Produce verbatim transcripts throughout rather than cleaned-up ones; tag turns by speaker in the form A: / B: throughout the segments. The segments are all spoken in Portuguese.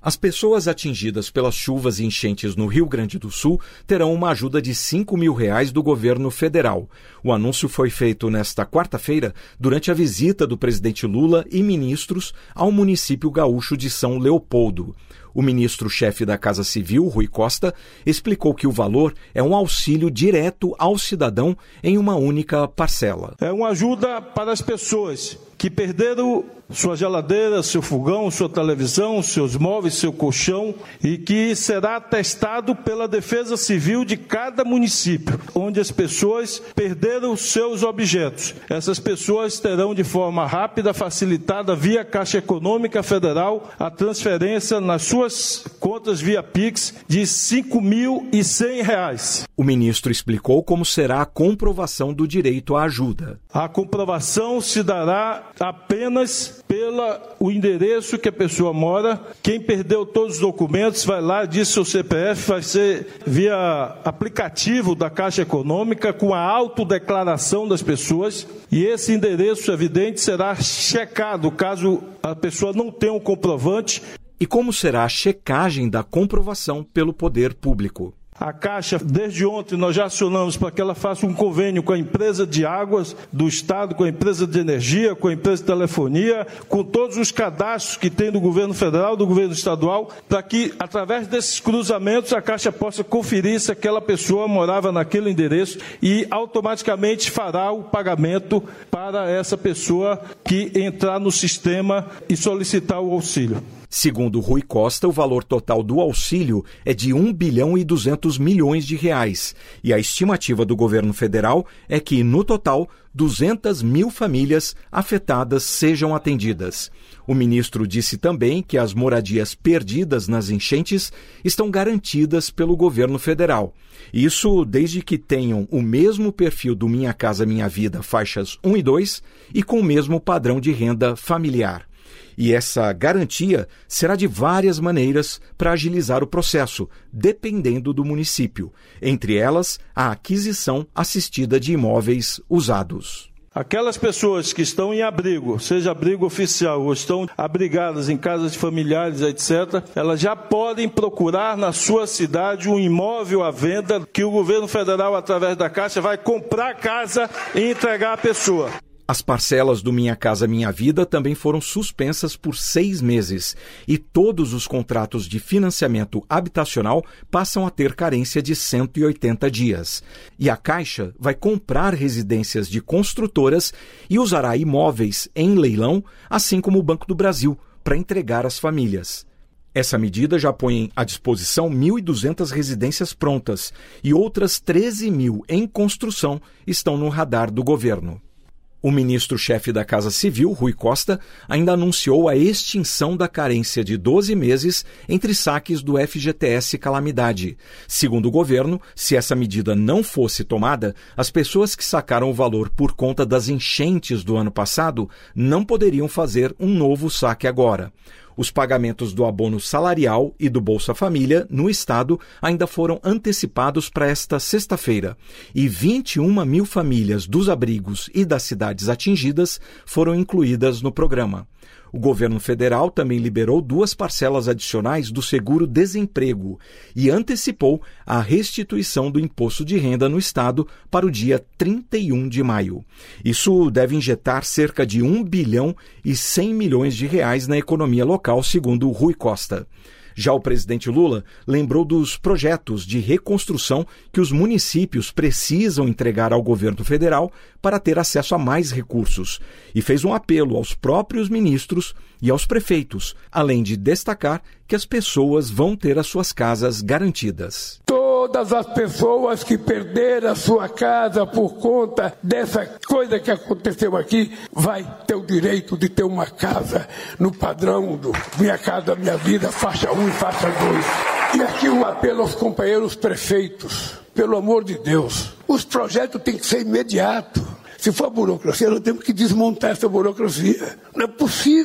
A: As pessoas atingidas pelas chuvas e enchentes no Rio Grande do Sul terão uma ajuda de cinco mil reais do governo federal. O anúncio foi feito nesta quarta-feira durante a visita do presidente Lula e ministros ao município gaúcho de São Leopoldo. O ministro-chefe da Casa Civil, Rui Costa, explicou que o valor é um auxílio direto ao cidadão em uma única parcela.
B: É uma ajuda para as pessoas que perderam sua geladeira, seu fogão, sua televisão, seus móveis, seu colchão, e que será atestado pela Defesa Civil de cada município, onde as pessoas perderam seus objetos. Essas pessoas terão de forma rápida, facilitada, via Caixa Econômica Federal, a transferência nas suas contas via Pix de cinco mil e cem reais.
A: O ministro explicou como será a comprovação do direito à ajuda.
B: A comprovação se dará apenas pelo endereço que a pessoa mora. Quem perdeu todos os documentos vai lá, diz seu C P F, vai ser via aplicativo da Caixa Econômica com a autodeclaração das pessoas, e esse endereço evidente será checado caso a pessoa não tenha um comprovante.
A: E como será a checagem da comprovação pelo poder público?
B: A Caixa, desde ontem, nós já acionamos para que ela faça um convênio com a empresa de águas do Estado, com a empresa de energia, com a empresa de telefonia, com todos os cadastros que tem do governo federal, do governo estadual, para que, através desses cruzamentos, a Caixa possa conferir se aquela pessoa morava naquele endereço e automaticamente fará o pagamento para essa pessoa que entrar no sistema e solicitar o auxílio.
A: Segundo Rui Costa, o valor total do auxílio é de um bilhão e duzentos milhões de reais. E a estimativa do governo federal é que, no total, duzentas mil famílias afetadas sejam atendidas. O ministro disse também que as moradias perdidas nas enchentes estão garantidas pelo governo federal. Isso desde que tenham o mesmo perfil do Minha Casa Minha Vida, faixas um e dois, e com o mesmo padrão de renda familiar. E essa garantia será de várias maneiras para agilizar o processo, dependendo do município. Entre elas, a aquisição assistida de imóveis usados.
B: Aquelas pessoas que estão em abrigo, seja abrigo oficial ou estão abrigadas em casas de familiares, etcétera, elas já podem procurar na sua cidade um imóvel à venda que o governo federal, através da Caixa, vai comprar a casa e entregar à pessoa.
A: As parcelas do Minha Casa Minha Vida também foram suspensas por seis meses e todos os contratos de financiamento habitacional passam a ter carência de cento e oitenta dias. E a Caixa vai comprar residências de construtoras e usará imóveis em leilão, assim como o Banco do Brasil, para entregar às famílias. Essa medida já põe à disposição mil e duzentas residências prontas e outras treze mil em construção estão no radar do governo. O ministro-chefe da Casa Civil, Rui Costa, ainda anunciou a extinção da carência de doze meses entre saques do F G T S Calamidade. Segundo o governo, se essa medida não fosse tomada, as pessoas que sacaram o valor por conta das enchentes do ano passado não poderiam fazer um novo saque agora. Os pagamentos do abono salarial e do Bolsa Família no Estado ainda foram antecipados para esta sexta-feira e vinte e uma mil famílias dos abrigos e das cidades atingidas foram incluídas no programa. O governo federal também liberou duas parcelas adicionais do seguro-desemprego e antecipou a restituição do imposto de renda no Estado para o dia trinta e um de maio. Isso deve injetar cerca de um bilhão e cem milhões de reais na economia local, segundo Rui Costa. Já o presidente Lula lembrou dos projetos de reconstrução que os municípios precisam entregar ao governo federal para ter acesso a mais recursos e fez um apelo aos próprios ministros e aos prefeitos, além de destacar que as pessoas vão ter as suas casas garantidas.
C: Todas as pessoas que perderam a sua casa por conta dessa coisa que aconteceu aqui, vai ter o direito de ter uma casa no padrão do Minha Casa Minha Vida, faixa um e faixa dois. E aqui um apelo aos companheiros prefeitos. Pelo amor de Deus, os projetos têm que ser imediatos. Se for burocracia, nós temos que desmontar essa burocracia. Não é possível.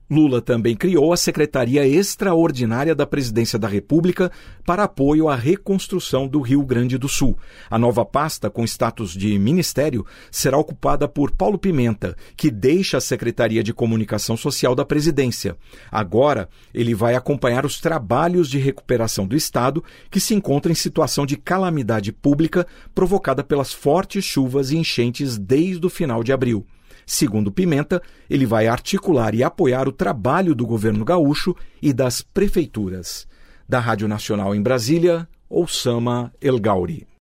A: Lula também criou a Secretaria Extraordinária da Presidência da República para apoio à reconstrução do Rio Grande do Sul. A nova pasta, com status de ministério, será ocupada por Paulo Pimenta, que deixa a Secretaria de Comunicação Social da Presidência. Agora, ele vai acompanhar os trabalhos de recuperação do Estado, que se encontra em situação de calamidade pública provocada pelas fortes chuvas e enchentes desde o final de abril. Segundo Pimenta, ele vai articular e apoiar o trabalho do governo gaúcho e das prefeituras. Da Rádio Nacional em Brasília, Oussama El Gauri.